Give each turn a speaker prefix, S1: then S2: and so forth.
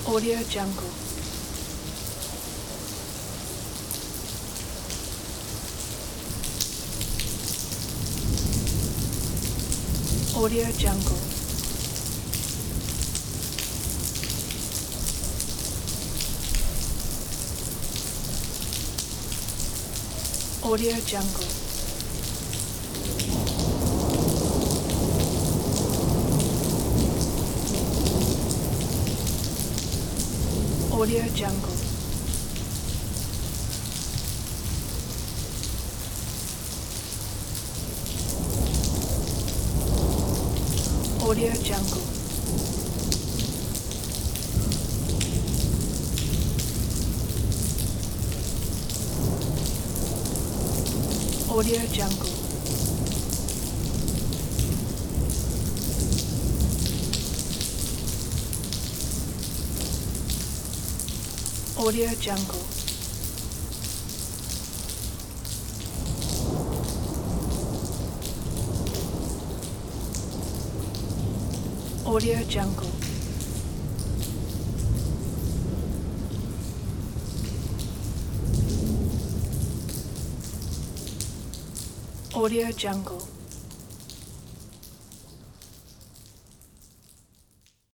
S1: Audio Jungle. Audio Jungle. Audio Jungle. Audio Jungle. Audio Jungle. Audio Jungle. Audio Jungle. Audio Jungle. Audio Jungle.